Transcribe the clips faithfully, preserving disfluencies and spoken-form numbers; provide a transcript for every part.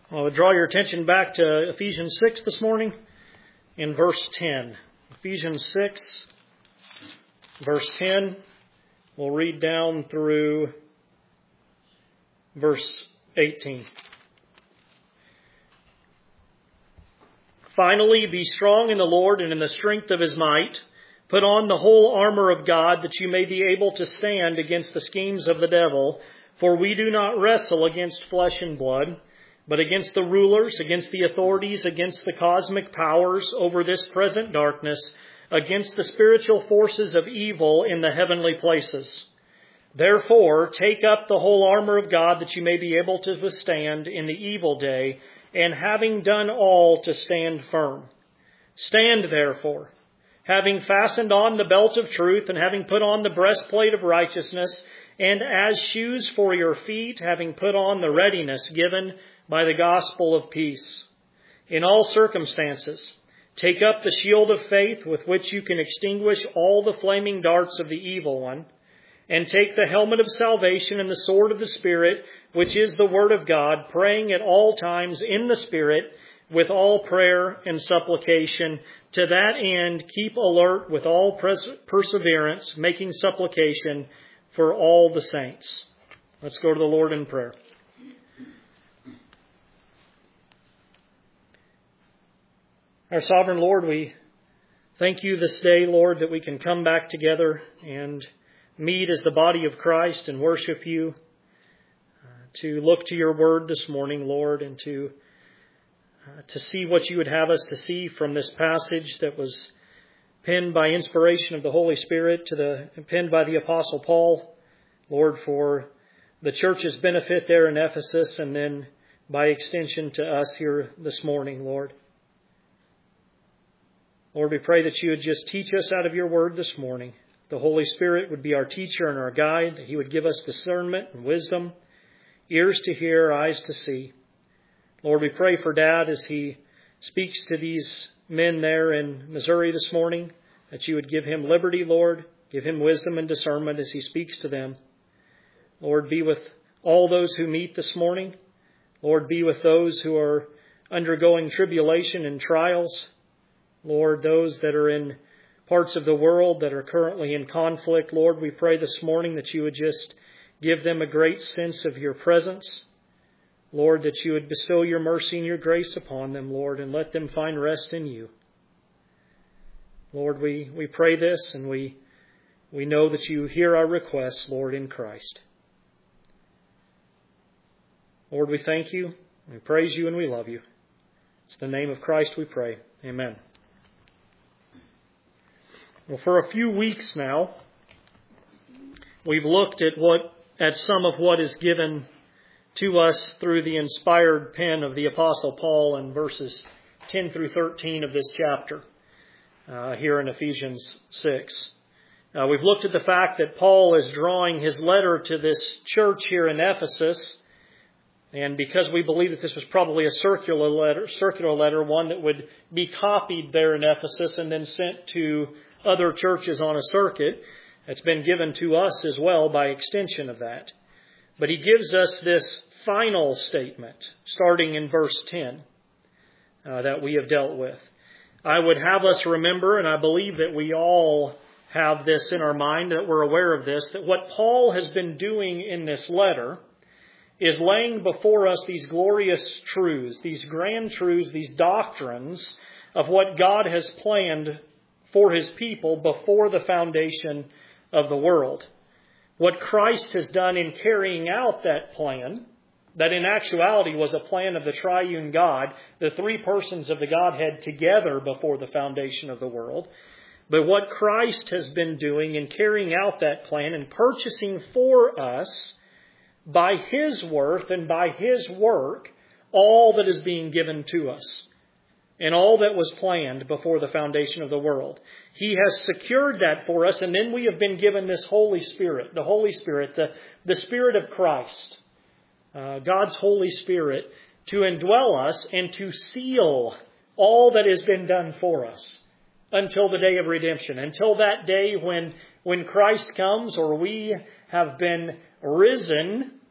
I would draw your attention back to Ephesians six this morning in verse ten. Ephesians six, verse ten. We'll read down through verse eighteen. Finally, be strong in the Lord and in the strength of His might. Put on the whole armor of God, that you may be able to stand against the schemes of the devil. For we do not wrestle against flesh and blood, but against the rulers, against the authorities, against the cosmic powers over this present darkness, against the spiritual forces of evil in the heavenly places. Therefore, take up the whole armor of God, that you may be able to withstand in the evil day, and having done all, to stand firm. Stand therefore, having fastened on the belt of truth, and having put on the breastplate of righteousness, and as shoes for your feet, having put on the readiness given by the gospel of peace. In all circumstances, take up the shield of faith, with which you can extinguish all the flaming darts of the evil one, and take the helmet of salvation and the sword of the Spirit, which is the word of God, praying at all times in the Spirit, with all prayer and supplication. To that end, keep alert with all pers- perseverance, making supplication for all the saints. Let's go to the Lord in prayer. Our sovereign Lord, we thank you this day, Lord, that we can come back together and meet as the body of Christ and worship you, uh, to look to your word this morning, Lord, and to uh, to see what you would have us to see from this passage that was penned by inspiration of the Holy Spirit, to the penned by the Apostle Paul, Lord, for the church's benefit there in Ephesus, and then by extension to us here this morning, Lord. Lord, we pray that you would just teach us out of your word this morning. The Holy Spirit would be our teacher and our guide, that he would give us discernment and wisdom, ears to hear, eyes to see. Lord, we pray for Dad as he speaks to these men there in Missouri this morning, that you would give him liberty, Lord, give him wisdom and discernment as he speaks to them. Lord, be with all those who meet this morning. Lord, be with those who are undergoing tribulation and trials. Lord, those that are in parts of the world that are currently in conflict, Lord, we pray this morning that you would just give them a great sense of your presence. Lord, that you would bestow your mercy and your grace upon them, Lord, and let them find rest in you. Lord, we, we pray this, and we, we know that you hear our requests, Lord, in Christ. Lord, we thank you, we praise you, and we love you. It's in the name of Christ we pray. Amen. Well, for a few weeks now, we've looked at what at some of what is given to us through the inspired pen of the Apostle Paul in verses ten through thirteen of this chapter uh, here in Ephesians six. Uh, we've looked at the fact that Paul is drawing his letter to this church here in Ephesus, and because we believe that this was probably a circular letter, circular letter, one that would be copied there in Ephesus and then sent to other churches on a circuit, it's been given to us as well by extension of that. But he gives us this final statement, starting in verse ten, uh, that we have dealt with. I would have us remember, and I believe that we all have this in our mind, that we're aware of this, that what Paul has been doing in this letter is laying before us these glorious truths, these grand truths, these doctrines of what God has planned for his people before the foundation of the world. What Christ has done in carrying out that plan, that in actuality was a plan of the triune God, the three persons of the Godhead together before the foundation of the world. But what Christ has been doing in carrying out that plan and purchasing for us by his worth and by his work all that is being given to us, and all that was planned before the foundation of the world. He has secured that for us, and then we have been given this Holy Spirit, the Holy Spirit, the, the Spirit of Christ, uh, God's Holy Spirit, to indwell us and to seal all that has been done for us until the day of redemption, until that day when, when Christ comes, or we have been risen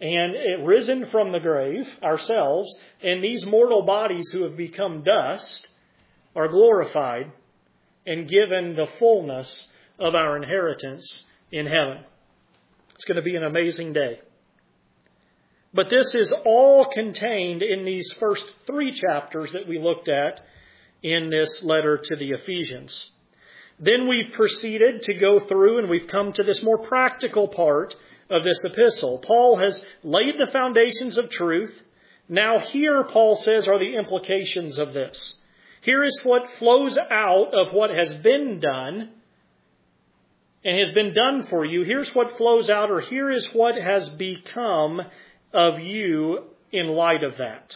and it risen from the grave, ourselves, and these mortal bodies who have become dust are glorified and given the fullness of our inheritance in heaven. It's going to be an amazing day. But this is all contained in these first three chapters that we looked at in this letter to the Ephesians. Then we've proceeded to go through and we've come to this more practical part of this epistle. Paul has laid the foundations of truth. Now here, Paul says, are the implications of this. Here is what flows out of what has been done and has been done for you. Here's what flows out, or here is what has become of you in light of that.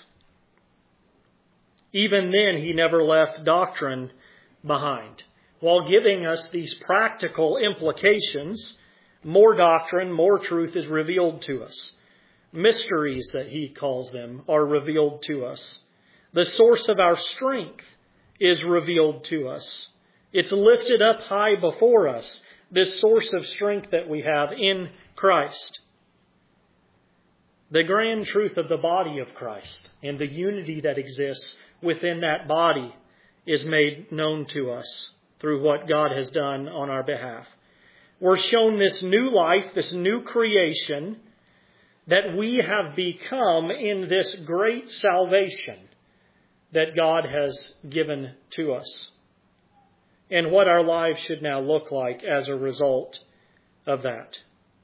Even then, he never left doctrine behind. While giving us these practical implications, more doctrine, more truth is revealed to us. Mysteries, that he calls them, are revealed to us. The source of our strength is revealed to us. It's lifted up high before us, this source of strength that we have in Christ. The grand truth of the body of Christ and the unity that exists within that body is made known to us through what God has done on our behalf. We're shown this new life, this new creation that we have become in this great salvation that God has given to us, and what our lives should now look like as a result of that.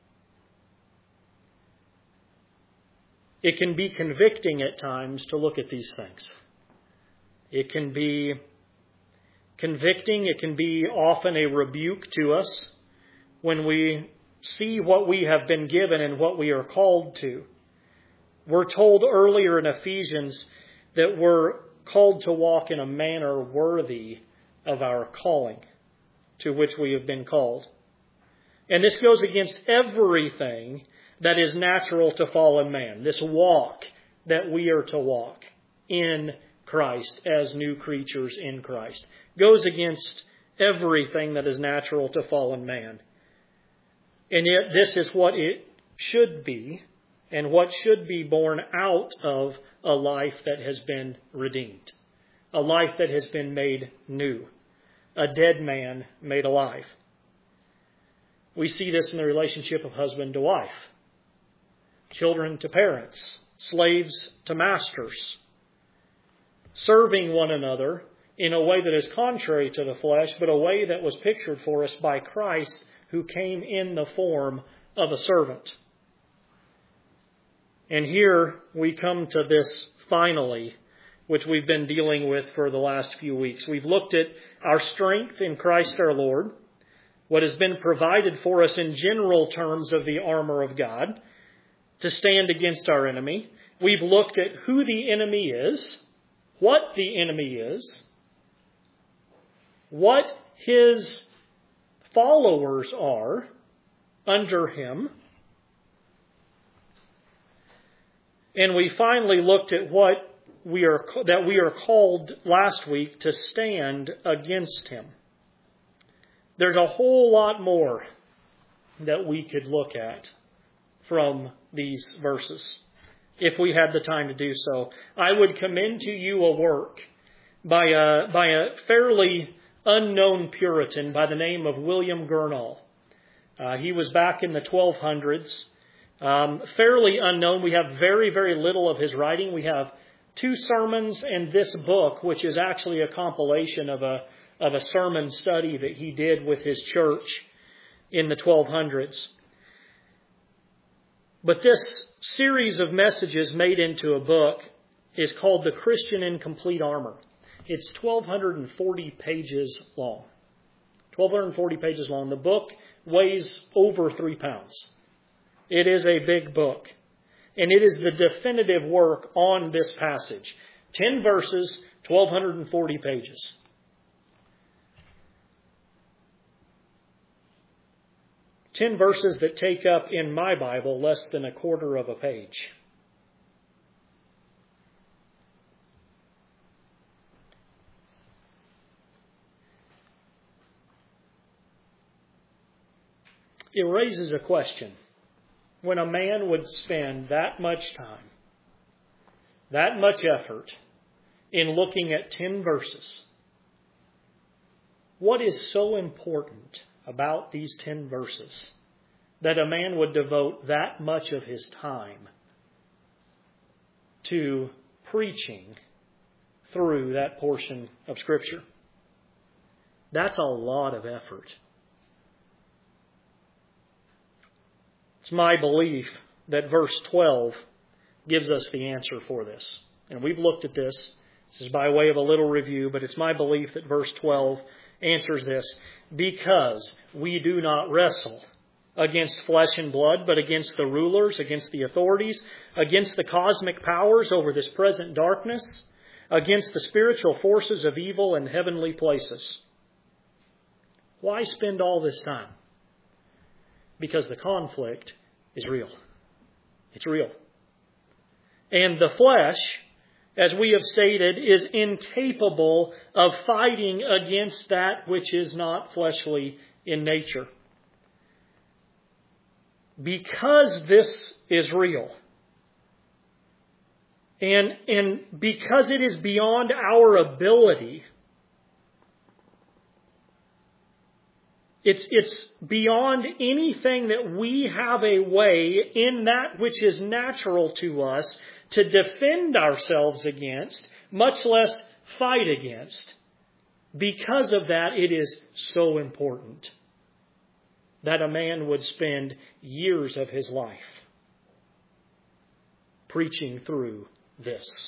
It can be convicting at times to look at these things. It can be convicting. It can be often a rebuke to us when we see what we have been given and what we are called to. We're told earlier in Ephesians that we're called to walk in a manner worthy of our calling to which we have been called. And this goes against everything that is natural to fallen man. This walk that we are to walk in Christ as new creatures in Christ goes against everything that is natural to fallen man. And yet this is what it should be, and what should be born out of a life that has been redeemed. A life that has been made new. A dead man made alive. We see this in the relationship of husband to wife. Children to parents. Slaves to masters. Serving one another in a way that is contrary to the flesh, but a way that was pictured for us by Christ, who came in the form of a servant. And here we come to this finally, which we've been dealing with for the last few weeks. We've looked at our strength in Christ our Lord, what has been provided for us in general terms of the armor of God to stand against our enemy. We've looked at who the enemy is, what the enemy is, what his followers are under him. And we finally looked at what we are that we are called last week to stand against him. There's a whole lot more that we could look at from these verses if we had the time to do so. I would commend to you a work by a, by a fairly unknown Puritan by the name of William Gurnall. Uh, he was back in the twelve hundreds. Um, fairly unknown. We have very, very little of his writing. We have two sermons and this book, which is actually a compilation of a of a sermon study that he did with his church in the twelve hundreds. But this series of messages made into a book is called The Christian in Complete Armor. It's twelve forty pages long. twelve forty pages long. The book weighs over three pounds. It is a big book. And it is the definitive work on this passage. Ten verses, twelve forty pages. Ten verses that take up in my Bible less than a quarter of a page. It raises a question. when a man would spend that much time, that much effort in looking at ten verses? What is so important about these ten verses that a man would devote that much of his time to preaching through that portion of Scripture? That's a lot of effort. It's my belief that verse twelve gives us the answer for this. And we've looked at this. This is by way of a little review, but it's my belief that verse twelve answers this. Because we do not wrestle against flesh and blood, but against the rulers, against the authorities, against the cosmic powers over this present darkness, against the spiritual forces of evil in heavenly places. Why spend all this time? Because the conflict is real. It's real. And the flesh, as we have stated, is incapable of fighting against that which is not fleshly in nature. Because this is real, and, and because it is beyond our ability, It's, it's beyond anything that we have a way in that which is natural to us to defend ourselves against, much less fight against. Because of that, it is so important that a man would spend years of his life preaching through this.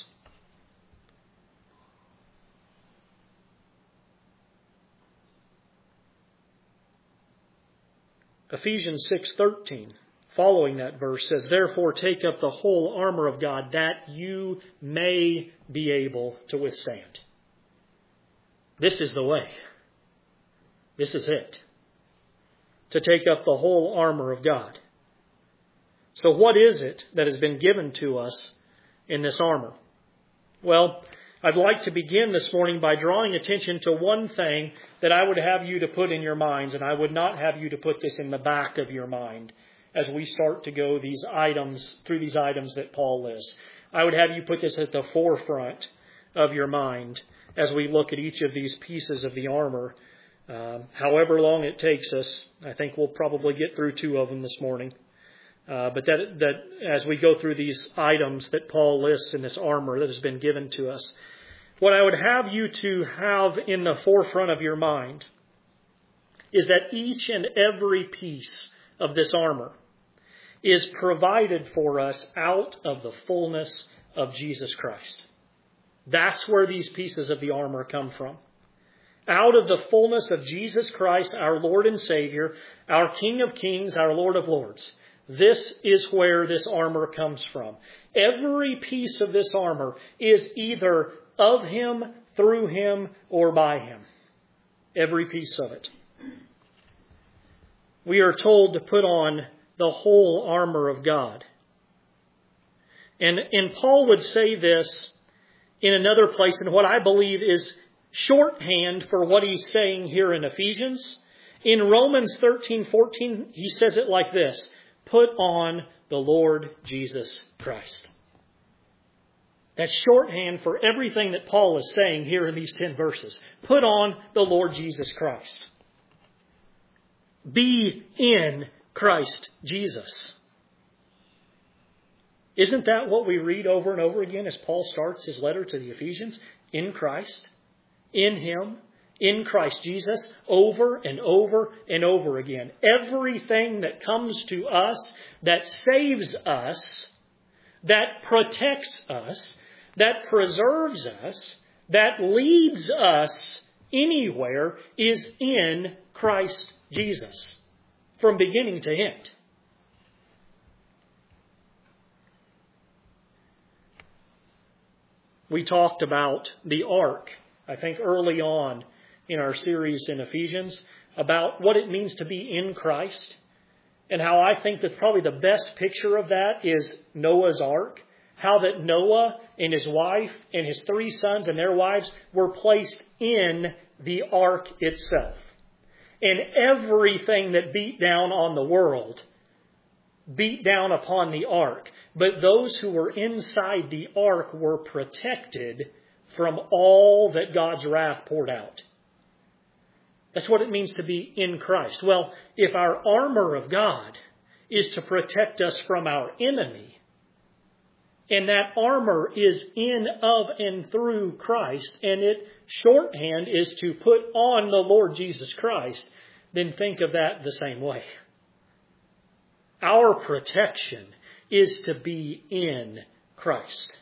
Ephesians six thirteen, following that verse, says, "Therefore take up the whole armor of God, that you may be able to withstand." This is the way. This is it. To take up the whole armor of God. So what is it that has been given to us in this armor? Well, I'd like to begin this morning by drawing attention to one thing that I would have you to put in your minds, and I would not have you to put this in the back of your mind as we start to go these items through these items that Paul lists. I would have you put this at the forefront of your mind as we look at each of these pieces of the armor. Um, however long it takes us, I think we'll probably get through two of them this morning. Uh, but that, that as we go through these items that Paul lists in this armor that has been given to us, what I would have you to have in the forefront of your mind is that each and every piece of this armor is provided for us out of the fullness of Jesus Christ. That's where these pieces of the armor come from. Out of the fullness of Jesus Christ, our Lord and Savior, our King of Kings, our Lord of Lords. This is where this armor comes from. Every piece of this armor is either of Him, through Him, or by Him. Every piece of it. We are told to put on the whole armor of God. And, and Paul would say this in another place in what I believe is shorthand for what he's saying here in Ephesians. In Romans thirteen fourteen, he says it like this: "Put on the Lord Jesus Christ." That's shorthand for everything that Paul is saying here in these ten verses. Put on the Lord Jesus Christ. Be in Christ Jesus. Isn't that what we read over and over again as Paul starts his letter to the Ephesians? In Christ, in Him, in Christ Jesus, over and over and over again. Everything that comes to us, that saves us, that protects us, that preserves us, that leads us anywhere, is in Christ Jesus, from beginning to end. We talked about the ark, I think early on in our series in Ephesians, about what it means to be in Christ, and how I think that probably the best picture of that is Noah's ark. How that Noah and his wife and his three sons and their wives were placed in the ark itself. And everything that beat down on the world beat down upon the ark, but those who were inside the ark were protected from all that God's wrath poured out. That's what it means to be in Christ. Well, if our armor of God is to protect us from our enemy, and that armor is in, of, and through Christ, and it, shorthand, is to put on the Lord Jesus Christ, then think of that the same way. Our protection is to be in Christ.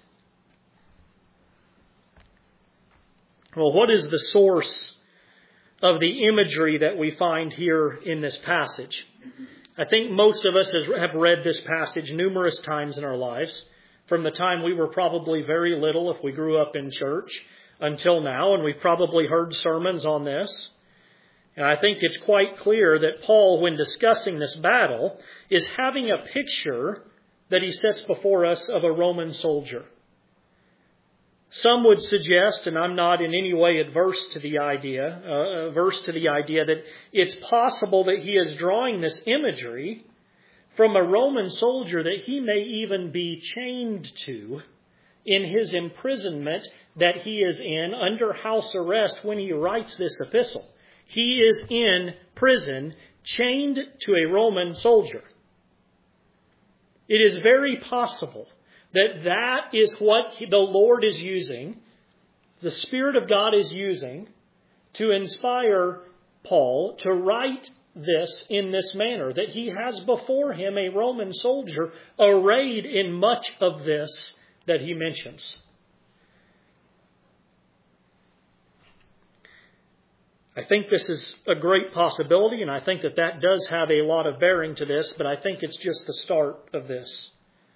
Well, what is the source of the imagery that we find here in this passage? I think most of us have read this passage numerous times in our lives, from the time we were probably very little, if we grew up in church, until now, and we've probably heard sermons on this. And I think it's quite clear that Paul, when discussing this battle, is having a picture that he sets before us of a Roman soldier. Some would suggest, and I'm not in any way adverse to the idea, uh, averse to the idea that it's possible that he is drawing this imagery from a Roman soldier that he may even be chained to in his imprisonment that he is in under house arrest when he writes this epistle. He is in prison, chained to a Roman soldier. It is very possible that that is what the Lord is using, the Spirit of God is using, to inspire Paul to write this in this manner, that he has before him a Roman soldier arrayed in much of this that he mentions. I think this is a great possibility, and I think that that does have a lot of bearing to this, but I think it's just the start of this.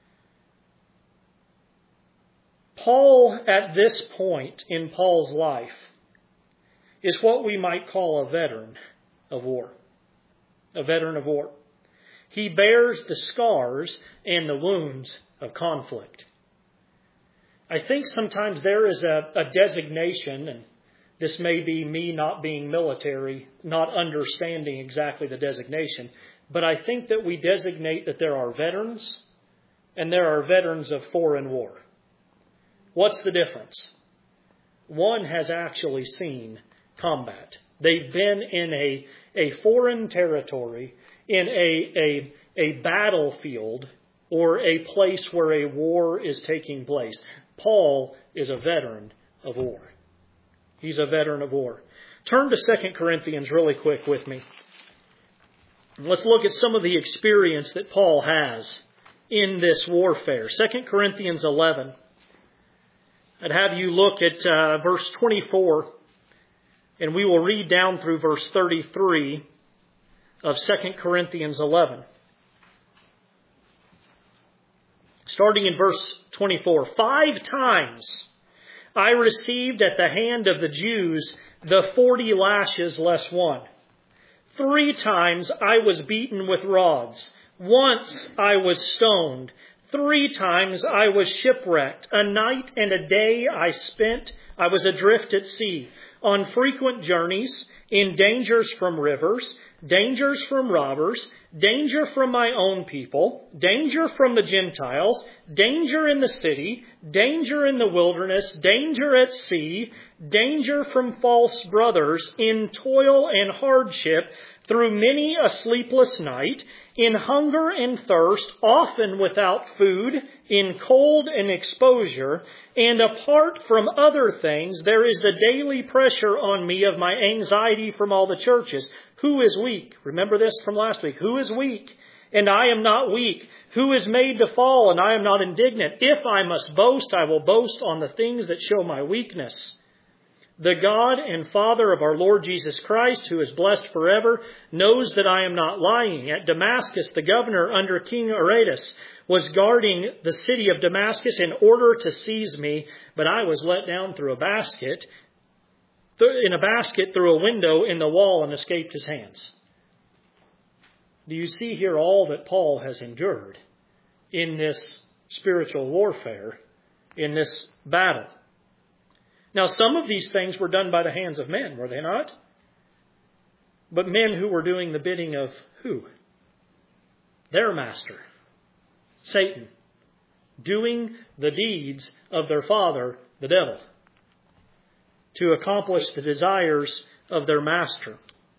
Paul, at this point in Paul's life, is what we might call a veteran of war. A veteran of war. He bears the scars and the wounds of conflict. I think sometimes there is a, a designation, and this may be me not being military, not understanding exactly the designation, but I think that we designate that there are veterans and there are veterans of foreign war. What's the difference? One has actually seen combat. They've been in a, a foreign territory, in a, a, a battlefield, or a place where a war is taking place. Paul is a veteran of war. He's a veteran of war. Turn to Second Corinthians really quick with me. Let's look at some of the experience that Paul has in this warfare. Second Corinthians eleven. I'd have you look at uh, verse twenty-four, and we will read down through verse thirty-three of Second Corinthians eleven. Starting in verse twenty-four. Five times I received at the hand of the Jews the forty lashes less one. Three times I was beaten with rods. Once I was stoned. Three times I was shipwrecked. A night and a day I spent. I was adrift at sea, on frequent journeys, in dangers from rivers, dangers from robbers, danger from my own people, danger from the Gentiles, danger in the city, danger in the wilderness, danger at sea, danger from false brothers, in toil and hardship, through many a sleepless night, in hunger and thirst, often without food, in cold and exposure, and apart from other things, there is the daily pressure on me of my anxiety from all the churches. Who is weak? Remember this from last week. Who is weak? And I am not weak. Who is made to fall? And I am not indignant. If I must boast, I will boast on the things that show my weakness. The God and Father of our Lord Jesus Christ, who is blessed forever, knows that I am not lying. At Damascus, the governor under King Aretas was guarding the city of Damascus in order to seize me, but I was let down through a basket, in a basket through a window in the wall and escaped his hands. Do you see here all that Paul has endured in this spiritual warfare, in this battle? Now, some of these things were done by the hands of men, were they not? But men who were doing the bidding of who? Their master, Satan, doing the deeds of their father, the devil, to accomplish the desires of their master.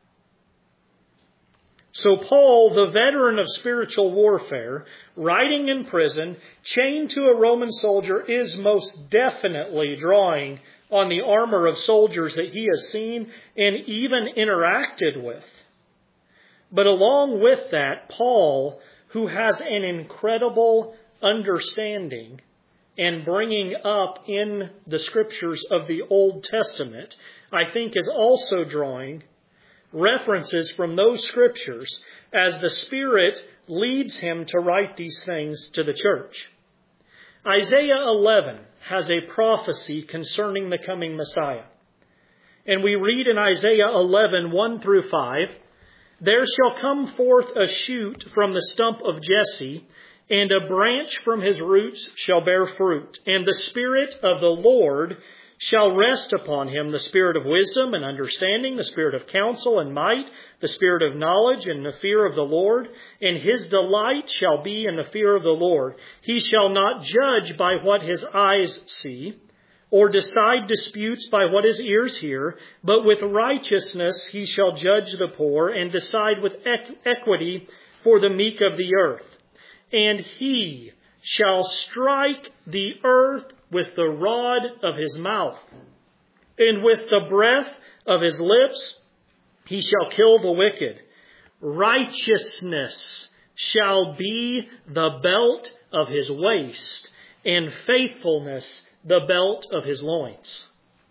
So Paul, the veteran of spiritual warfare, writing in prison, chained to a Roman soldier, is most definitely drawing on the armor of soldiers that he has seen and even interacted with. But along with that, Paul, who has an incredible understanding and bringing up in the Scriptures of the Old Testament, I think is also drawing references from those Scriptures as the Spirit leads him to write these things to the church. Isaiah eleven has a prophecy concerning the coming Messiah. And we read in Isaiah eleven, one through five, "There shall come forth a shoot from the stump of Jesse, and a branch from his roots shall bear fruit. And the Spirit of the Lord shall rest upon him, the Spirit of wisdom and understanding, the Spirit of counsel and might, the Spirit of knowledge and the fear of the Lord. And his delight shall be in the fear of the Lord. He shall not judge by what his eyes see, or decide disputes by what his ears hear, but with righteousness he shall judge the poor, and decide with equ- equity for the meek of the earth. And he shall strike the earth with the rod of his mouth, and with the breath of his lips he shall kill the wicked. Righteousness shall be the belt of his waist, and faithfulness the belt of his loins."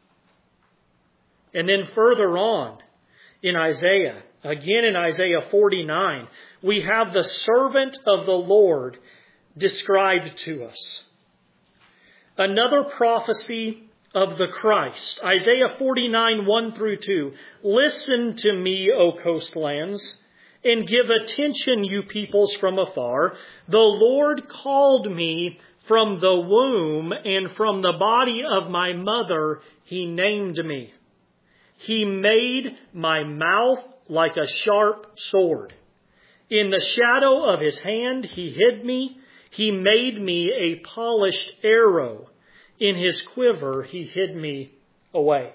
And then further on in Isaiah, again in Isaiah forty-nine, we have the servant of the Lord described to us. Another prophecy of the Christ. Isaiah forty-nine, one through two. "Listen to me, O coastlands, and give attention, you peoples from afar. The Lord called me from the womb, and from the body of my mother he named me. He made my mouth like a sharp sword. In the shadow of his hand he hid me. He made me a polished arrow. In his quiver he hid me away."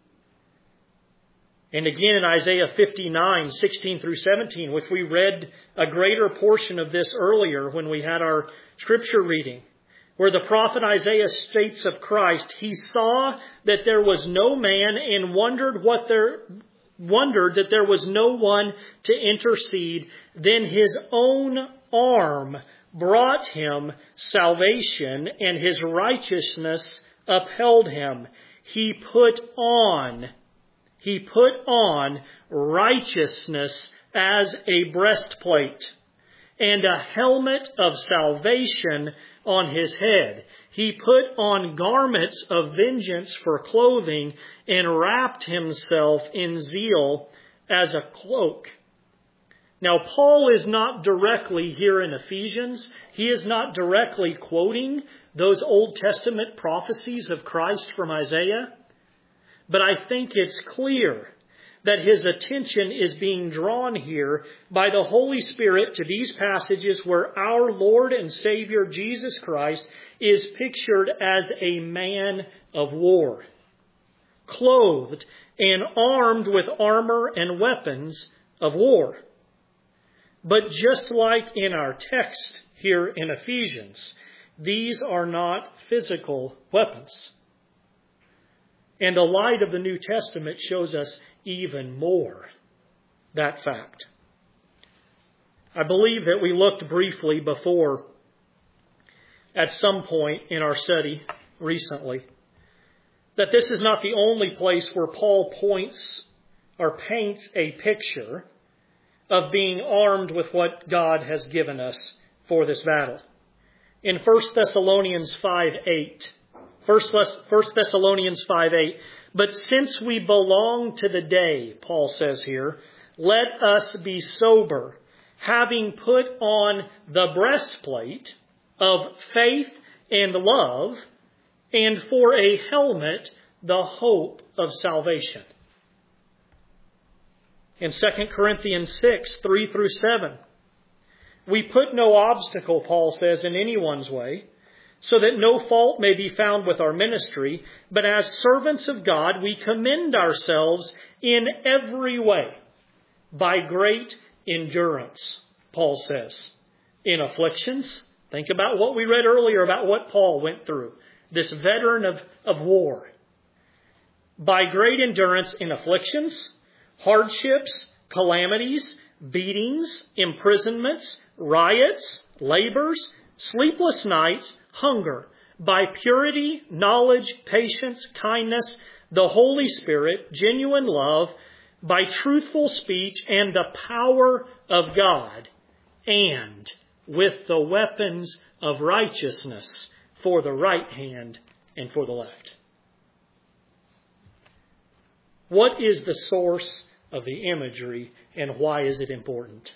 And again in Isaiah fifty-nine, sixteen through seventeen, which we read a greater portion of this earlier when we had our scripture reading, where the prophet Isaiah states of Christ, "He saw that there was no man and wondered what there wondered that there was no one to intercede. Then his own arm brought him salvation, and his righteousness upheld him. He put on, he put on righteousness as a breastplate, and a helmet of salvation on his head. He put on garments of vengeance for clothing, and wrapped himself in zeal as a cloak." Now, Paul is not directly here in Ephesians. He is not directly quoting those Old Testament prophecies of Christ from Isaiah. But I think it's clear that his attention is being drawn here by the Holy Spirit to these passages where our Lord and Savior Jesus Christ is pictured as a man of war, clothed and armed with armor and weapons of war. But just like in our text here in Ephesians, these are not physical weapons. And the light of the New Testament shows us even more that fact. I believe that we looked briefly before at some point in our study recently that this is not the only place where Paul points or paints a picture of being armed with what God has given us for this battle. In First Thessalonians five eight, First Thessalonians five eight, "But since we belong to the day," Paul says here, "let us be sober, having put on the breastplate of faith and love, and for a helmet, the hope of salvation." In Second Corinthians six, three through seven, We put no obstacle, Paul says, in anyone's way, so that no fault may be found with our ministry, but as servants of God, we commend ourselves in every way by great endurance, Paul says. In afflictions, think about what we read earlier about what Paul went through, this veteran of, of war. By great endurance in afflictions, hardships, calamities, beatings, imprisonments, riots, labors, sleepless nights, hunger, by purity, knowledge, patience, kindness, the Holy Spirit, genuine love, by truthful speech and the power of God, and with the weapons of righteousness for the right hand and for the left. What is the source of the imagery and why is it important?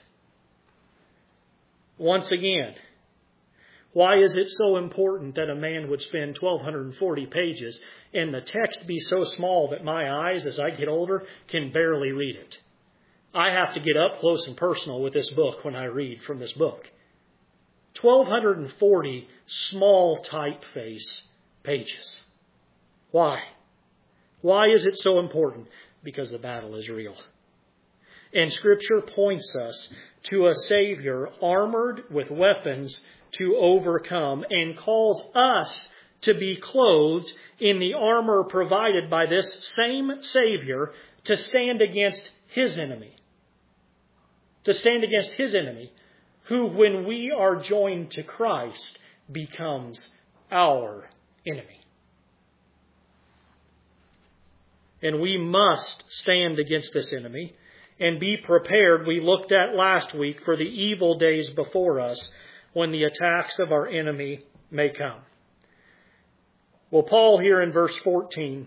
Once again, why is it so important that a man would spend twelve forty pages and the text be so small that my eyes, as I get older, can barely read it? I have to get up close and personal with this book when I read from this book. twelve forty small typeface pages. Why? Why is it so important? Because the battle is real. And Scripture points us to a Savior armored with weapons to overcome and calls us to be clothed in the armor provided by this same Savior to stand against His enemy. To stand against His enemy, who when we are joined to Christ becomes our enemy. And we must stand against this enemy and be prepared, we looked at last week, for the evil days before us when the attacks of our enemy may come. Well, Paul here in verse fourteen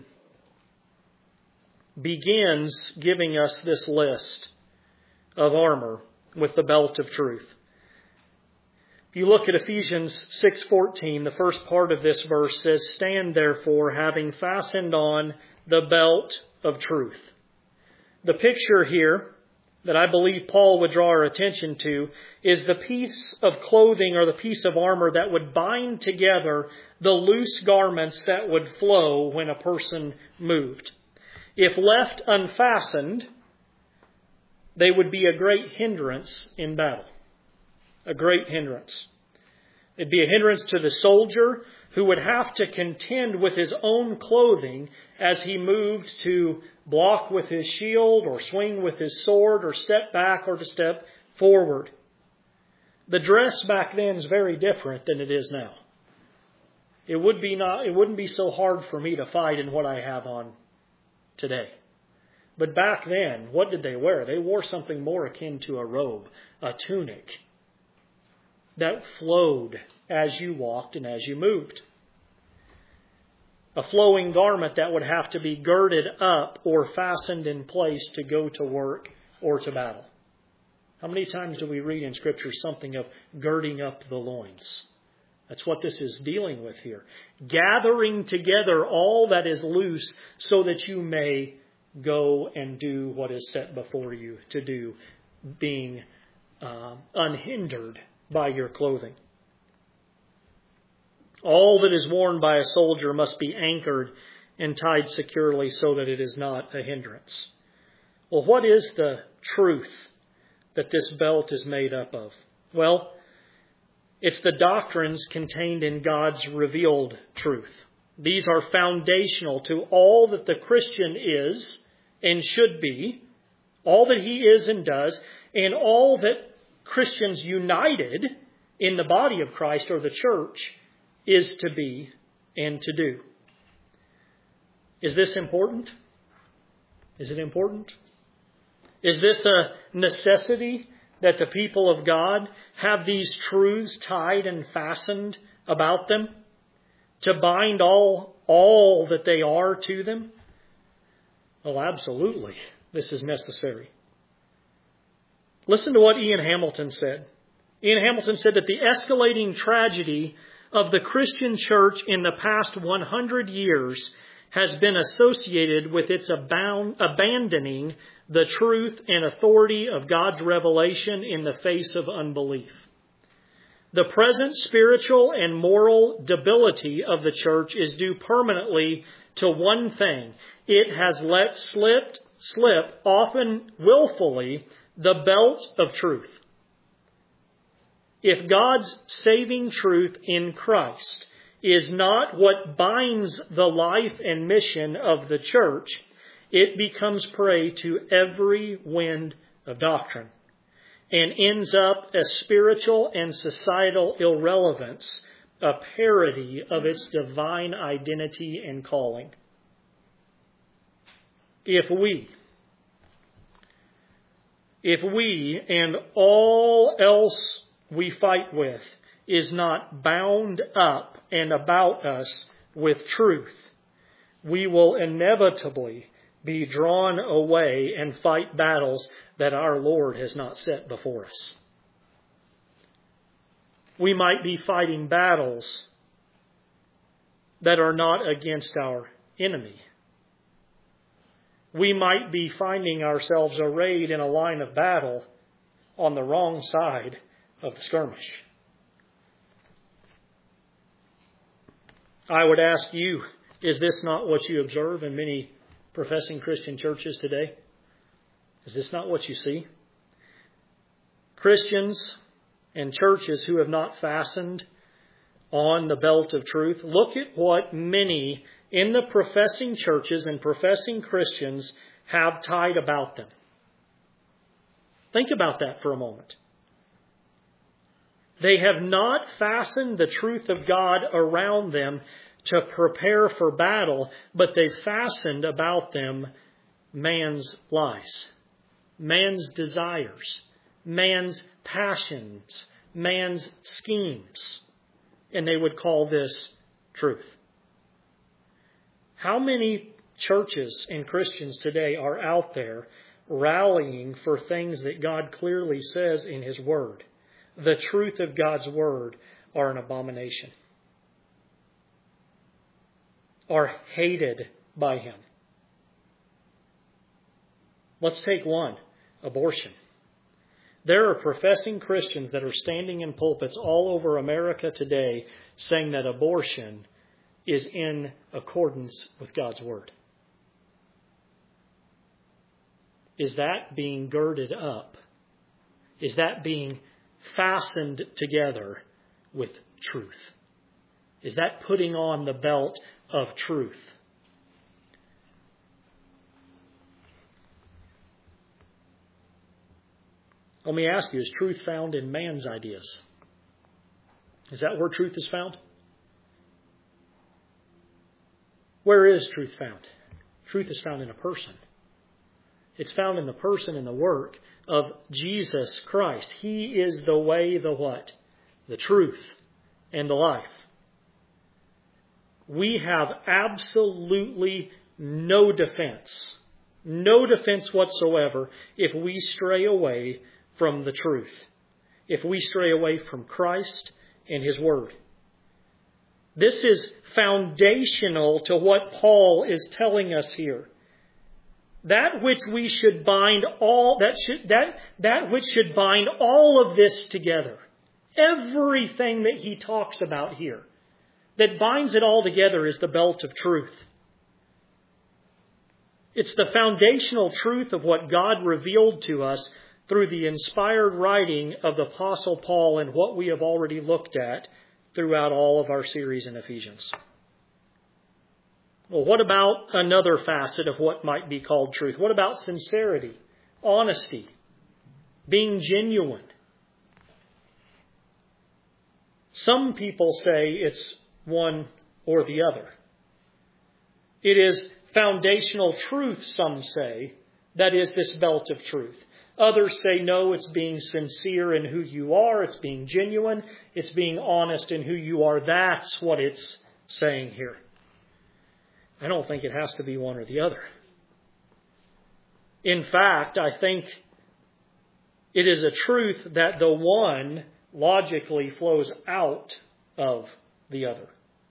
begins giving us this list of armor with the belt of truth. If you look at Ephesians six fourteen, the first part of this verse says, "Stand therefore, having fastened on the belt of truth." The picture here that I believe Paul would draw our attention to is the piece of clothing or the piece of armor that would bind together the loose garments that would flow when a person moved. If left unfastened, they would be a great hindrance in battle. A great hindrance. It'd be a hindrance to the soldier who would have to contend with his own clothing as he moved to block with his shield or swing with his sword or step back or to step forward. The dress back then is very different than it is now. It would be not, it wouldn't be so hard for me to fight in what I have on today. But back then, what did they wear? They wore something more akin to a robe, a tunic that flowed as you walked and as you moved. A flowing garment that would have to be girded up or fastened in place to go to work or to battle. How many times do we read in Scripture something of girding up the loins? That's what this is dealing with here. Gathering together all that is loose so that you may go and do what is set before you to do, being uh, unhindered by your clothing. All that is worn by a soldier must be anchored and tied securely so that it is not a hindrance. Well, what is the truth that this belt is made up of? Well, it's the doctrines contained in God's revealed truth. These are foundational to all that the Christian is and should be, all that he is and does, and all that Christians united in the body of Christ or the church is to be and to do. Is this important? Is it important? Is this a necessity that the people of God have these truths tied and fastened about them to bind all, all that they are to them? Well, absolutely. This is necessary. Listen to what Ian Hamilton said. Ian Hamilton said that the escalating tragedy of the Christian church in the past one hundred years has been associated with its abound, abandoning the truth and authority of God's revelation in the face of unbelief. The present spiritual and moral debility of the church is due permanently to one thing. It has let slip, slip, often willfully, the belt of truth. If God's saving truth in Christ is not what binds the life and mission of the church, it becomes prey to every wind of doctrine and ends up a spiritual and societal irrelevance, a parody of its divine identity and calling. If we, if we and all else we fight with is not bound up and about us with truth, we will inevitably be drawn away and fight battles that our Lord has not set before us. We might be fighting battles that are not against our enemy. We might be finding ourselves arrayed in a line of battle on the wrong side of the skirmish. I would ask you, is this not what you observe in many professing Christian churches today? Is this not what you see? Christians and churches who have not fastened on the belt of truth, look at what many in the professing churches and professing Christians have tied about them. Think about that for a moment. They have not fastened the truth of God around them to prepare for battle, but they've fastened about them man's lies, man's desires, man's passions, man's schemes. And they would call this truth. How many churches and Christians today are out there rallying for things that God clearly says in His Word? The truth of God's Word are an abomination, are hated by Him. Let's take one, abortion. There are professing Christians that are standing in pulpits all over America today saying that abortion is in accordance with God's Word. Is that being girded up? Is that being fastened together with truth? Is that putting on the belt of truth? Let me ask you, is truth found in man's ideas? Is that where truth is found? Where is truth found? Truth is found in a person. It's found in the person and the work of Jesus Christ. He is the way, the what? The truth and the life. We have absolutely no defense, no defense whatsoever if we stray away from the truth, if we stray away from Christ and His Word. This is foundational to what Paul is telling us here. That which we should bind all that should that that which should bind all of this together. Everything that he talks about here, that binds it all together, is the belt of truth. It's the foundational truth of what God revealed to us through the inspired writing of the Apostle Paul and what we have already looked at throughout all of our series in Ephesians. Well, what about another facet of what might be called truth? What about sincerity, honesty, being genuine? Some people say it's one or the other. It is foundational truth, some say, that is this belt of truth. Others say, no, it's being sincere in who you are. It's being genuine. It's being honest in who you are. That's what it's saying here. I don't think it has to be one or the other. In fact, I think it is a truth that the one logically flows out of the other.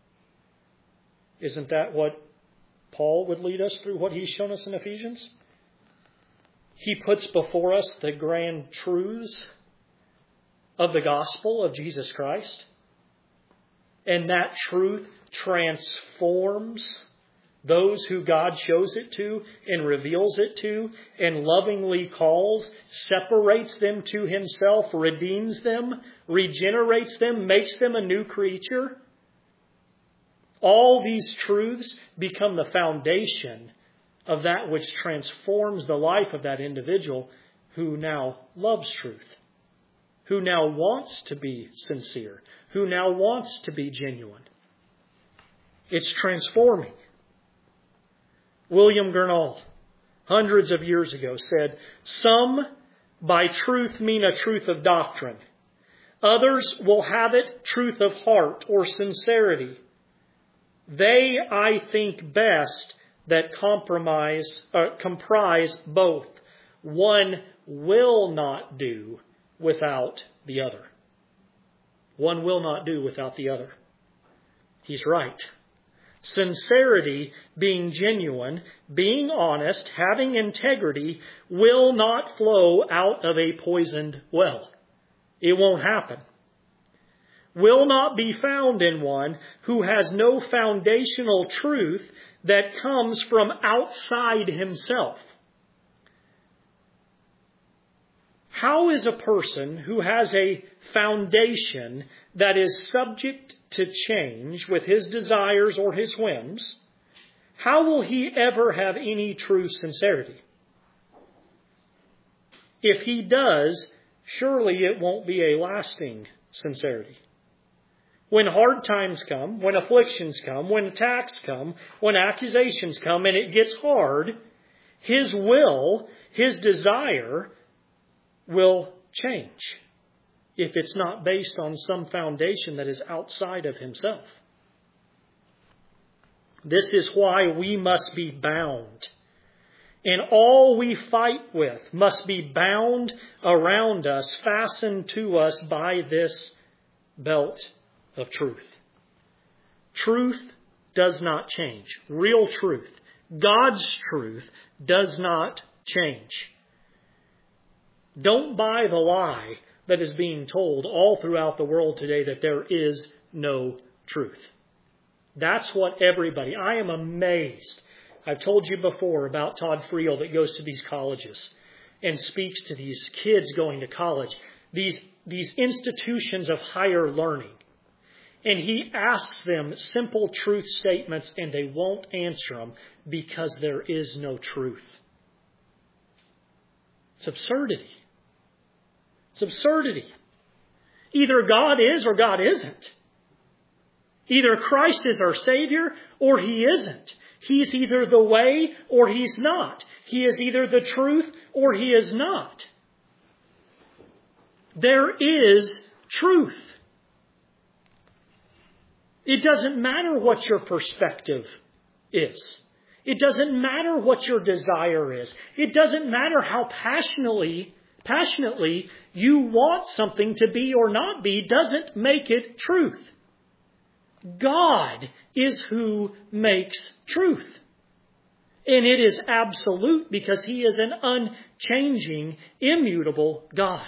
Isn't that what Paul would lead us through what he's shown us in Ephesians? He puts before us the grand truths of the gospel of Jesus Christ. And that truth transforms those who God shows it to and reveals it to and lovingly calls, separates them to Himself, redeems them, regenerates them, makes them a new creature. All these truths become the foundation of that which transforms the life of that individual who now loves truth, who now wants to be sincere, who now wants to be genuine. It's transforming. William Gurnall, hundreds of years ago, said, "Some by truth mean a truth of doctrine. Others will have it truth of heart or sincerity. They, I think, best that compromise, uh, comprise both. One will not do without the other." One will not do without the other. He's right. Sincerity, being genuine, being honest, having integrity, will not flow out of a poisoned well. It won't happen. Will not be found in one who has no foundational truth that comes from outside himself. How is a person who has a foundation that is subject to change with his desires or his whims, how will he ever have any true sincerity? If he does, surely it won't be a lasting sincerity. When hard times come, when afflictions come, when attacks come, when accusations come, and it gets hard, his will, his desire will change if it's not based on some foundation that is outside of himself. This is why we must be bound. And all we fight with must be bound around us, fastened to us by this belt of truth. Truth does not change. Real truth, God's truth, does not change. Don't buy the lie that is being told all throughout the world today that there is no truth. That's what everybody... I am amazed. I've told you before about Todd Friel that goes to these colleges and speaks to these kids going to college, these, these institutions of higher learning. And he asks them simple truth statements and they won't answer them because there is no truth. It's absurdity. It's absurdity. Either God is or God isn't. Either Christ is our Savior or He isn't. He's either the way or He's not. He is either the truth or He is not. There is truth. It doesn't matter what your perspective is. It doesn't matter what your desire is. It doesn't matter how passionately Passionately, you want something to be or not be, doesn't make it truth. God is who makes truth. And it is absolute because He is an unchanging, immutable God.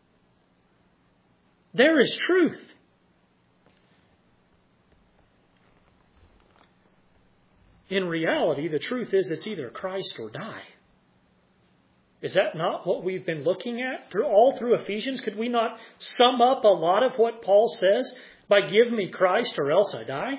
There is truth. In reality, the truth is it's either Christ or die. Is that not what we've been looking at through all through Ephesians? Could we not sum up a lot of what Paul says by give me Christ or else I die?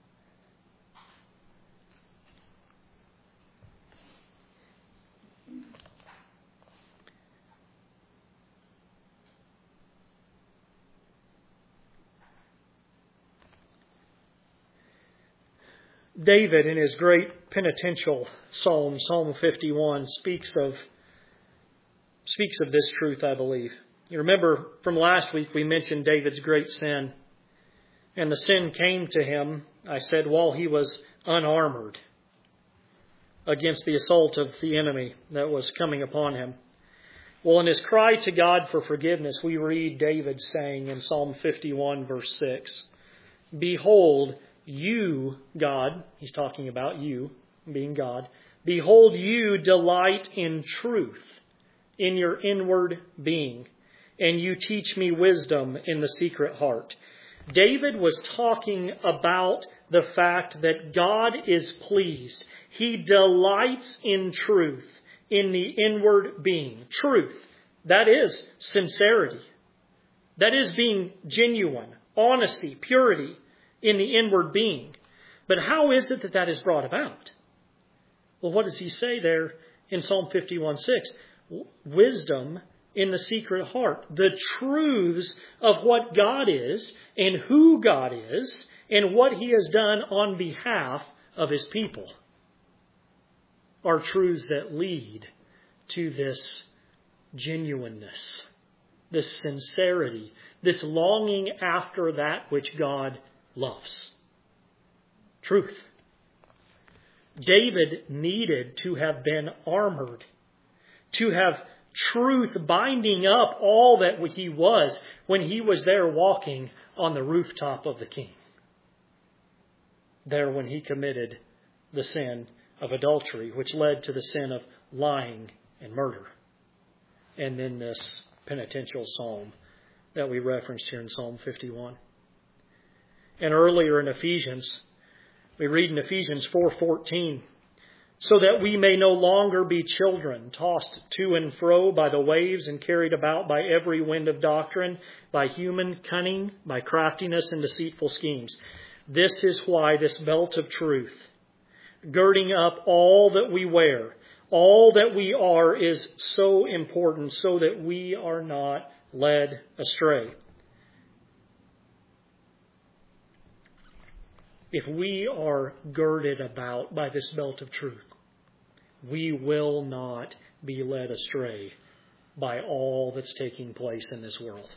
David, in his great penitential psalm, Psalm fifty-one, speaks of speaks of this truth, I believe. You remember from last week we mentioned David's great sin. And the sin came to him, I said, while he was unarmored against the assault of the enemy that was coming upon him. Well, in his cry to God for forgiveness, we read David saying in Psalm fifty-one, verse six, "Behold, you, God," he's talking about you, being God, "behold, you delight in truth in your inward being, and you teach me wisdom in the secret heart. David was talking about the fact that God is pleased. He delights in truth, in the inward being. Truth, that is sincerity. That is being genuine, honesty, purity in the inward being. But how is it that that is brought about? Well, what does he say there in Psalm fifty-one six? Wisdom in the secret heart. The truths of what God is and who God is and what He has done on behalf of His people are truths that lead to this genuineness, this sincerity, this longing after that which God loves. Truth. David needed to have been armored, to have truth binding up all that he was when he was there walking on the rooftop of the king. There when he committed the sin of adultery, which led to the sin of lying and murder. And then this penitential psalm that we referenced here in Psalm fifty-one. And earlier in Ephesians, we read in Ephesians four fourteen, so that we may no longer be children, tossed to and fro by the waves and carried about by every wind of doctrine, by human cunning, by craftiness and deceitful schemes. This is why this belt of truth, girding up all that we wear, all that we are, is so important so that we are not led astray. If we are girded about by this belt of truth, we will not be led astray by all that's taking place in this world.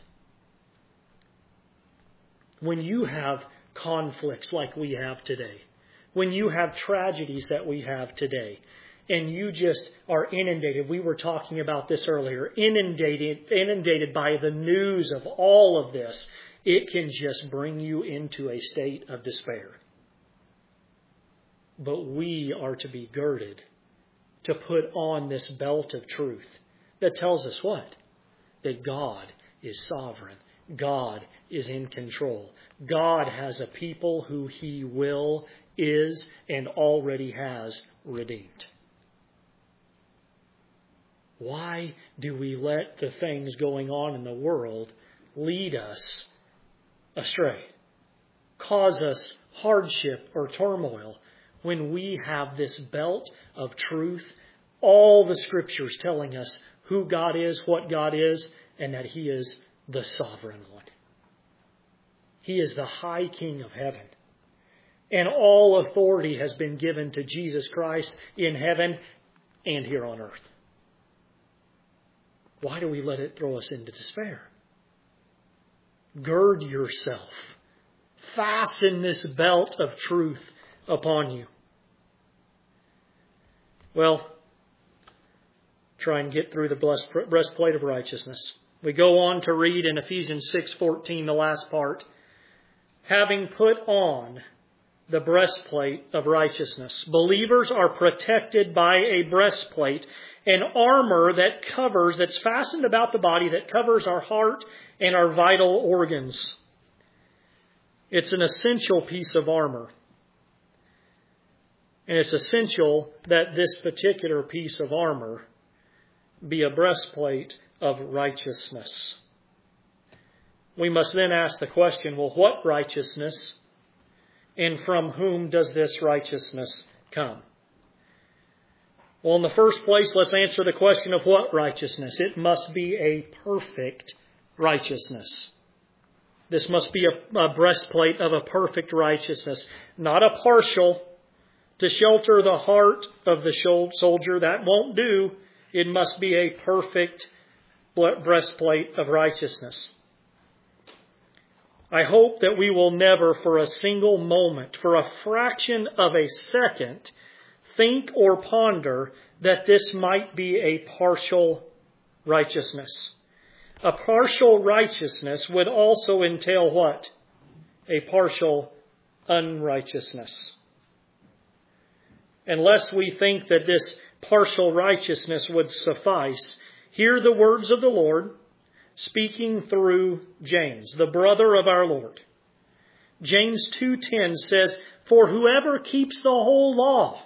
When you have conflicts like we have today, when you have tragedies that we have today, and you just are inundated, we were talking about this earlier, inundated, inundated by the news of all of this, it can just bring you into a state of despair. But we are to be girded to put on this belt of truth that tells us what? That God is sovereign. God is in control. God has a people who He will, is, and already has redeemed. Why do we let the things going on in the world lead us astray? Cause us hardship or turmoil when we have this belt of truth, all the Scriptures telling us who God is, what God is, and that He is the sovereign one. He is the high King of heaven. And all authority has been given to Jesus Christ in heaven and here on earth. Why do we let it throw us into despair? Gird yourself. Fasten this belt of truth upon you. Well, try and get through the breastplate of righteousness. We go on to read in Ephesians six fourteen, the last part, having put on the breastplate of righteousness. Believers are protected by a breastplate, an armor that covers, that's fastened about the body, that covers our heart and our vital organs. It's an essential piece of armor. And it's essential that this particular piece of armor be a breastplate of righteousness. We must then ask the question, well, what righteousness? And from whom does this righteousness come? Well, in the first place, let's answer the question of what righteousness. It must be a perfect righteousness. This must be a, a breastplate of a perfect righteousness, not a partial. To shelter the heart of the soldier, that won't do. It must be a perfect breastplate of righteousness. I hope that we will never for a single moment, for a fraction of a second, think or ponder that this might be a partial righteousness. A partial righteousness would also entail what? A partial unrighteousness. Unless we think that this partial righteousness would suffice, hear the words of the Lord, speaking through James, the brother of our Lord. James two ten says, "For whoever keeps the whole law,"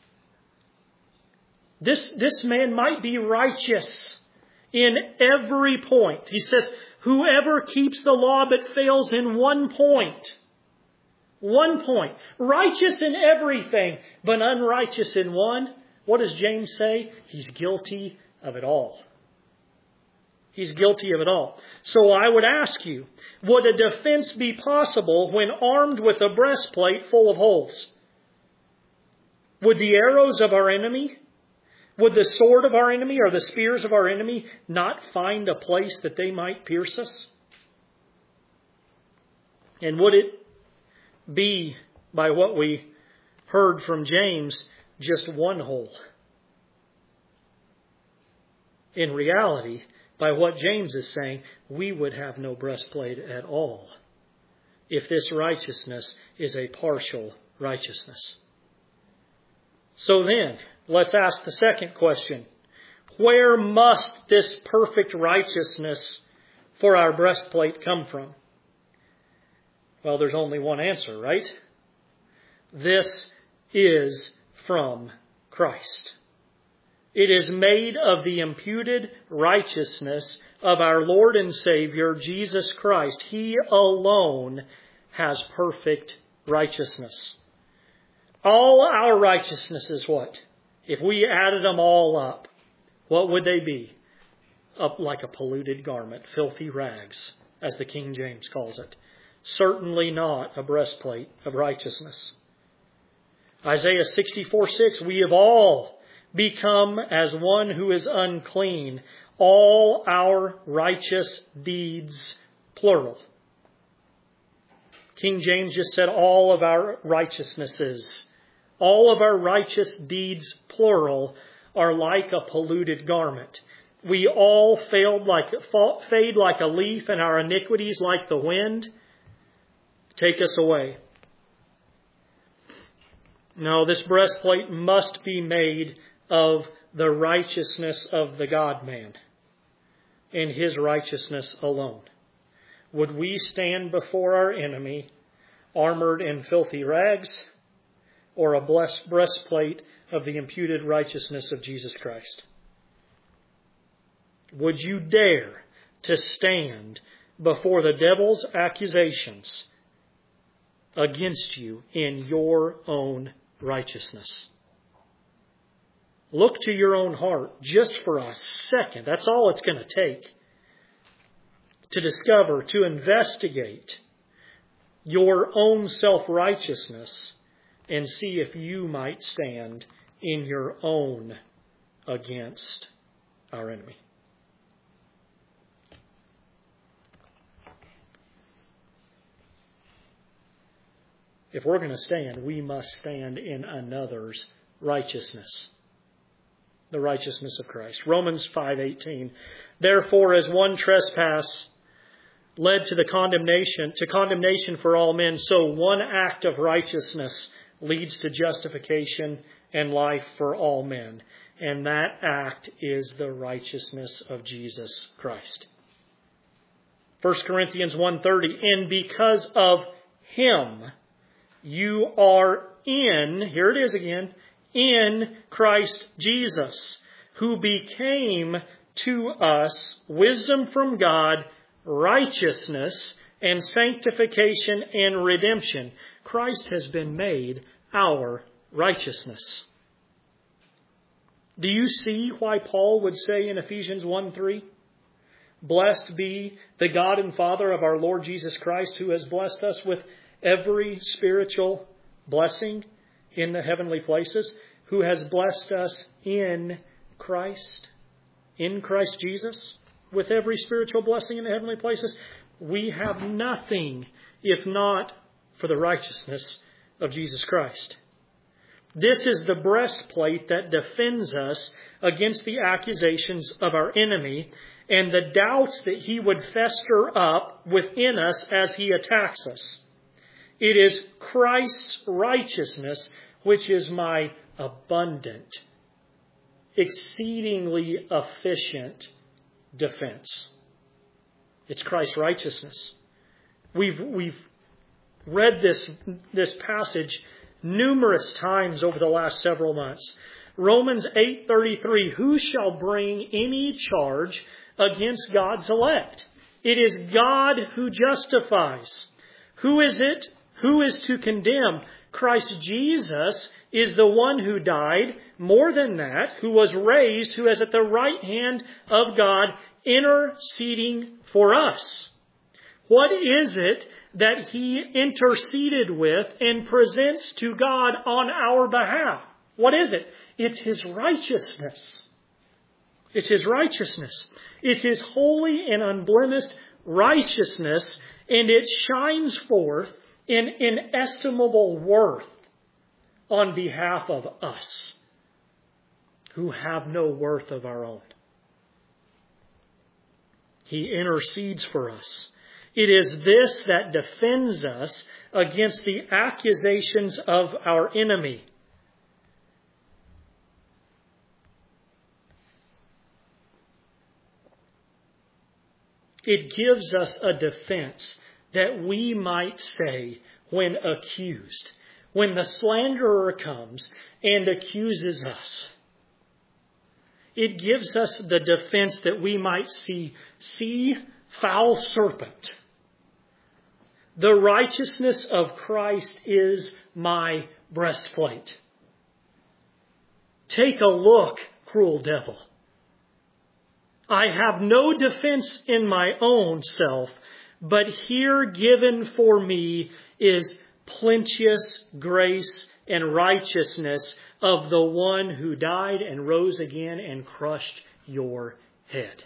this, this man might be righteous in every point. He says, whoever keeps the law but fails in one point. One point. Righteous in everything, but unrighteous in one. What does James say? He's guilty of it all. He's guilty of it all. So I would ask you, would a defense be possible when armed with a breastplate full of holes? Would the arrows of our enemy, would the sword of our enemy or the spears of our enemy not find a place that they might pierce us? And would it be, by what we heard from James, just one hole? In reality, by what James is saying, we would have no breastplate at all if this righteousness is a partial righteousness. So then, let's ask the second question. Where must this perfect righteousness for our breastplate come from? Well, there's only one answer, right? This is from Christ. It is made of the imputed righteousness of our Lord and Savior, Jesus Christ. He alone has perfect righteousness. All our righteousness is what? If we added them all up, what would they be? Up like a polluted garment, filthy rags, as the King James calls it. Certainly not a breastplate of righteousness. Isaiah sixty-four six, we have all become as one who is unclean, all our righteous deeds, plural. King James just said all of our righteousnesses. All of our righteous deeds, plural, are like a polluted garment. We all failed like, fade like a leaf, and our iniquities like the wind. Take us away. No, this breastplate must be made of the righteousness of the God-man and His righteousness alone. Would we stand before our enemy armored in filthy rags, or a blessed breastplate of the imputed righteousness of Jesus Christ? Would you dare to stand before the devil's accusations against you in your own righteousness? Look to your own heart just for a second. That's all it's going to take to discover, to investigate your own self-righteousness and see if you might stand in your own against our enemy. If we're going to stand, we must stand in another's righteousness. The righteousness of Christ. Romans five eighteen. Therefore, as one trespass led to the condemnation, to condemnation for all men, so one act of righteousness leads to justification and life for all men. And that act is the righteousness of Jesus Christ. First Corinthians one thirty. And because of Him, you are in, here it is again, in Christ Jesus, who became to us wisdom from God, righteousness and sanctification and redemption. Christ has been made our righteousness. Do you see why Paul would say in Ephesians one three, blessed be the God and Father of our Lord Jesus Christ, who has blessed us with every spiritual blessing in the heavenly places, who has blessed us in Christ, in Christ Jesus, with every spiritual blessing in the heavenly places? We have nothing if not for the righteousness of Jesus Christ. This is the breastplate that defends us against the accusations of our enemy and the doubts that he would fester up within us as he attacks us. It is Christ's righteousness which is my abundant, exceedingly efficient defense. It's Christ's righteousness. We've, we've read this, this passage numerous times over the last several months. Romans eight thirty-three, who shall bring any charge against God's elect? It is God who justifies. Who is it? Who is to condemn? Christ Jesus is the one who died. More than that, who was raised, who is at the right hand of God, interceding for us. What is it that He interceded with and presents to God on our behalf? What is it? It's His righteousness. It's His righteousness. It's His holy and unblemished righteousness, and it shines forth in inestimable worth on behalf of us who have no worth of our own. He intercedes for us. It is this that defends us against the accusations of our enemy. It gives us a defense that we might say when accused, when the slanderer comes and accuses us. It gives us the defense that we might see, see, foul serpent. The righteousness of Christ is my breastplate. Take a look, cruel devil. I have no defense in my own self, but here given for me is plenteous grace and righteousness of the one who died and rose again and crushed your head.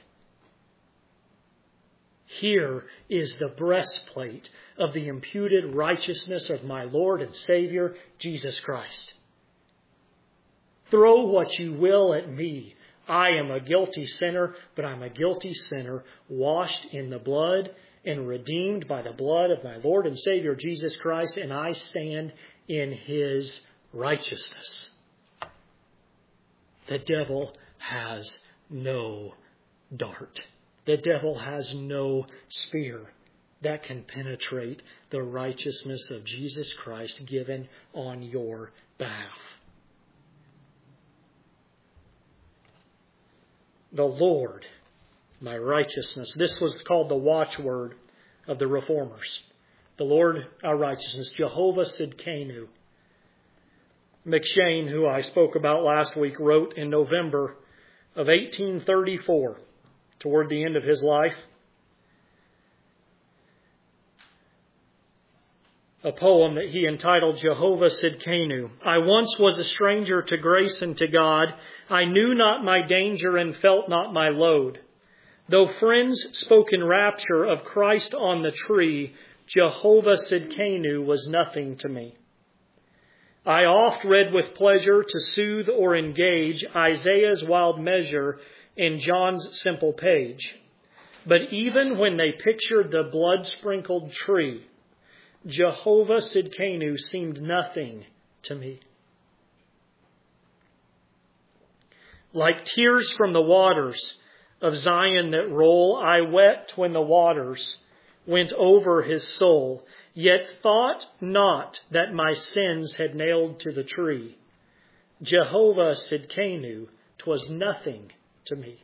Here is the breastplate of the imputed righteousness of my Lord and Savior, Jesus Christ. Throw what you will at me. I am a guilty sinner, but I'm a guilty sinner washed in the blood and redeemed by the blood of my Lord and Savior, Jesus Christ, and I stand in His righteousness. The devil has no dart. The devil has no spear that can penetrate the righteousness of Jesus Christ given on your behalf. The Lord, my righteousness. This was called the watchword of the Reformers. The Lord, our righteousness. Jehovah Sidkenu. McShane, who I spoke about last week, wrote in November of eighteen thirty-four, toward the end of his life, a poem that he entitled Jehovah Sidkenu. I once was a stranger to grace and to God. I knew not my danger and felt not my load. Though friends spoke in rapture of Christ on the tree, Jehovah Sidkenu was nothing to me. I oft read with pleasure to soothe or engage Isaiah's wild measure in John's simple page. But even when they pictured the blood-sprinkled tree, Jehovah Sidkenu seemed nothing to me. Like tears from the waters of Zion that roll, I wept when the waters went over his soul, yet thought not that my sins had nailed to the tree. Jehovah Sidkenu, 'twas nothing to me.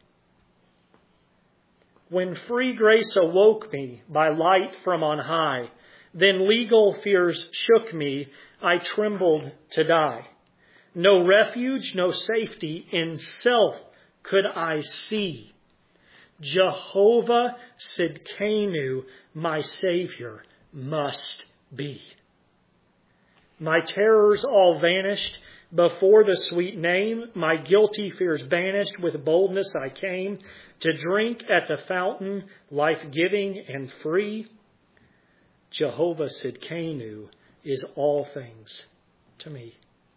When free grace awoke me by light from on high, then legal fears shook me, I trembled to die. No refuge, no safety in self could I see. Jehovah Sidkenu, my Savior, must be. My terrors all vanished before the sweet name. My guilty fears banished. With boldness I came to drink at the fountain, life-giving and free. Jehovah Sidkenu is all things to me.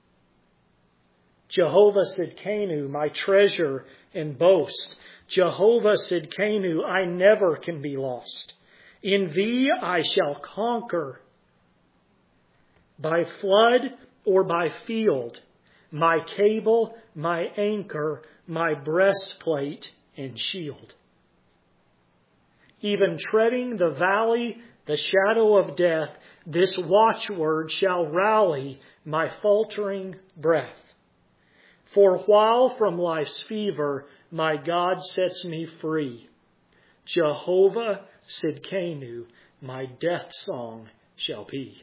Jehovah Sidkenu, my treasure and boast. Jehovah Sidkenu, I never can be lost. In Thee I shall conquer. By flood or by field, my cable, my anchor, my breastplate and shield. even treading the valley, the shadow of death, this watchword shall rally my faltering breath. For while from life's fever my God sets me free, Jehovah Sidkenu, my death song shall be.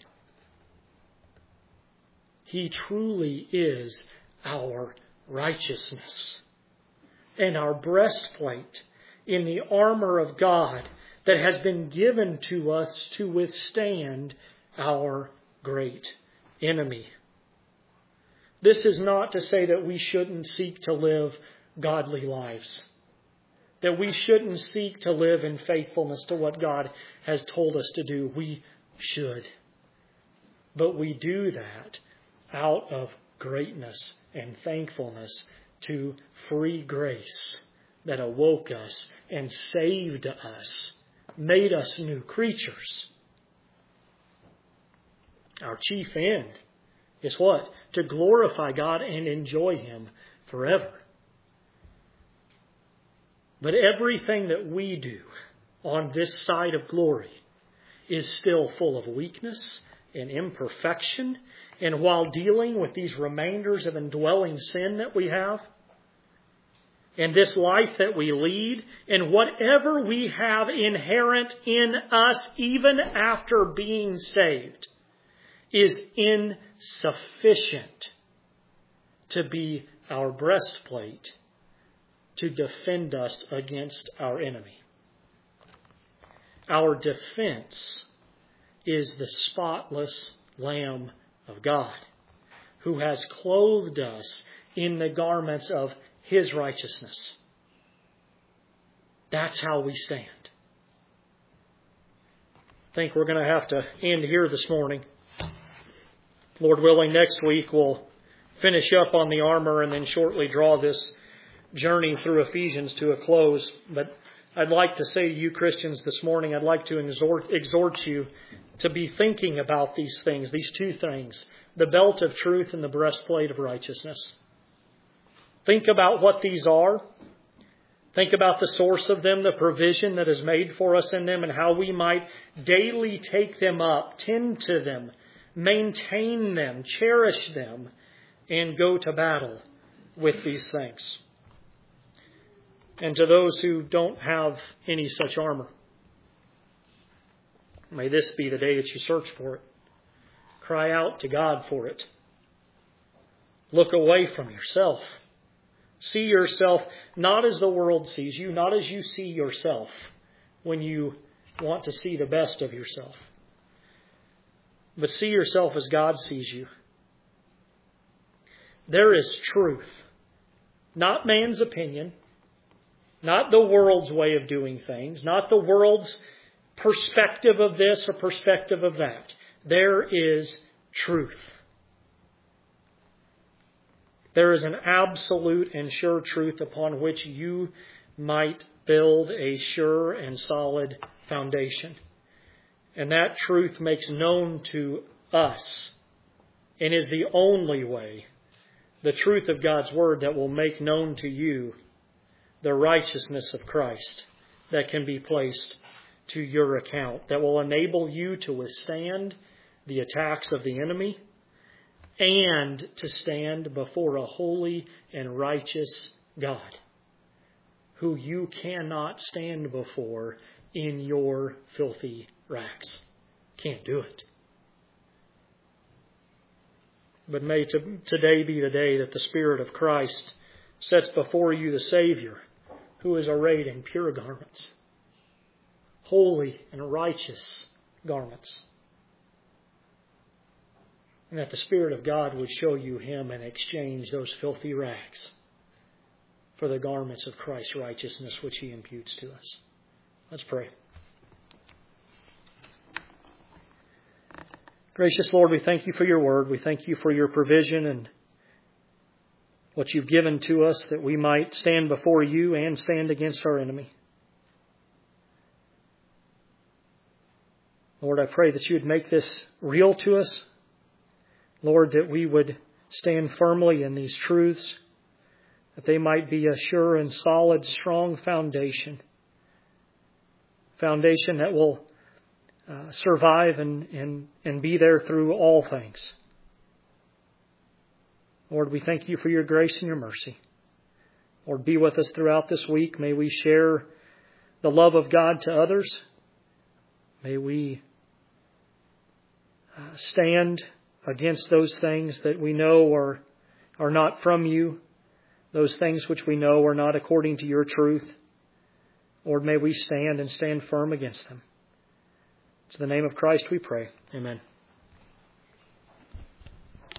He truly is our righteousness and our breastplate in the armor of God that has been given to us to withstand our great enemy. This is not to say that we shouldn't seek to live godly lives, that we shouldn't seek to live in faithfulness to what God has told us to do. We should. But we do that out of greatness and thankfulness to free grace that awoke us and saved us, made us new creatures. Our chief end is what? To glorify God and enjoy Him forever. But everything that we do on this side of glory is still full of weakness and imperfection. And while dealing with these remainders of indwelling sin that we have, and this life that we lead, and whatever we have inherent in us even after being saved, is insufficient to be our breastplate to defend us against our enemy. Our defense is the spotless Lamb of God, who has clothed us in the garments of His righteousness. That's how we stand. I think we're going to have to end here this morning. Lord willing, next week we'll finish up on the armor and then shortly draw this journey through Ephesians to a close. But I'd like to say to you Christians this morning, I'd like to exhort, exhort you to be thinking about these things, these two things, the belt of truth and the breastplate of righteousness. Think about what these are. Think about the source of them, the provision that is made for us in them, and how we might daily take them up, tend to them, maintain them, cherish them, and go to battle with these things. And to those who don't have any such armor, may this be the day that you search for it. Cry out to God for it. Look away from yourself. See yourself not as the world sees you, not as you see yourself when you want to see the best of yourself. But see yourself as God sees you. There is truth, not man's opinion, not the world's way of doing things, not the world's perspective of this or perspective of that. There is truth. There is an absolute and sure truth upon which you might build a sure and solid foundation. And that truth makes known to us and is the only way, the truth of God's Word that will make known to you the righteousness of Christ that can be placed to your account, that will enable you to withstand the attacks of the enemy and to stand before a holy and righteous God who you cannot stand before in your filthy rags. Can't do it. But may to, today be the day that the Spirit of Christ sets before you the Savior who is arrayed in pure garments, holy and righteous garments. And that the Spirit of God would show you Him and exchange those filthy rags for the garments of Christ's righteousness which He imputes to us. Let's pray. Gracious Lord, we thank You for Your Word. We thank You for Your provision and what You've given to us that we might stand before You and stand against our enemy. Lord, I pray that You would make this real to us. Lord, that we would stand firmly in these truths, that they might be a sure and solid, strong foundation foundation that will uh, survive and, and, and be there through all things. Lord, we thank you for your grace and your mercy. Lord, be with us throughout this week. May we share the love of God to others. May we uh, stand against those things that we know are, are not from you, those things which we know are not according to your truth. Lord, may we stand and stand firm against them. In the name of Christ we pray. Amen.